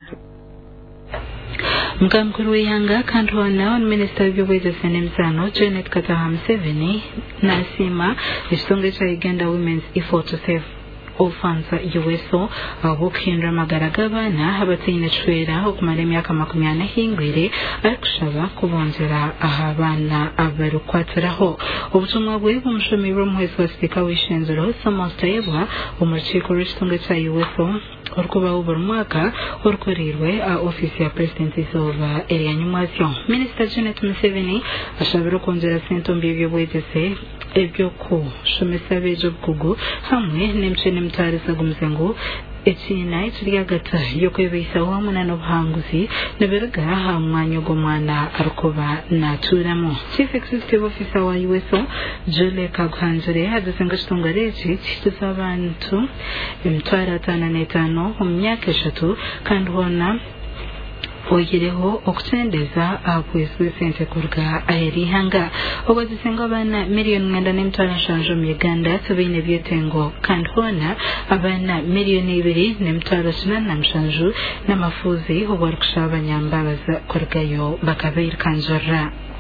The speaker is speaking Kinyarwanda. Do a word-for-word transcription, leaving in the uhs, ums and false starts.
Mkamkuru w'ihanga kandi wana Minisita w'Ubuyobozi n'Emizano Janet Kataha Museveni nasima ekitongole kya Uganda Women's Effort to Save Orphans U S O abukhindra magaraga abana abatine chwera okumara emyaka makumi ana hingwire arikushaba kubonzera aha abana abarukwatiraho obutumwa bwe bumushomero omuhesi wa Sipika w'Ishenzero Thomas Tayebwa omu rukiiko rw'ekitongole kya U S O orukubaho buri mwaka orukorirwe a ofisi ya President izooba eryanyumwasyo. Minisita Janet Museveni ashabira okwongerera sente omu by'ebyobwegyese ebyokushomesa abejobukugu hamwe n'emicwe n'emitwariza g'omuzengo ekiina ekiriyagata y'okwebeyisaho hamwe n'obuhanguzi nibiruga aha mwanya ogw'omwana arikuba naatuuramu. Chief Executive Officer wa U S O Julie Kaguhanjire adusenga ekitongole eki kihikiriza abantu emitwaro ataano n'etaano omu myaka eshatu kandi hoona oyireho okutendeza ahabwezibwa sente kuruga aheri ihanga obazisenga abana miliyoni mwenda n'emitwaro nshanju mu Uganda tibaine byetengo kandi hoona abana miliyoni ibiri n'emitwaro kinana na mushanju n'amafuzi obu barikushaba abanyambabaza kurugayo bakabeirikanjurira.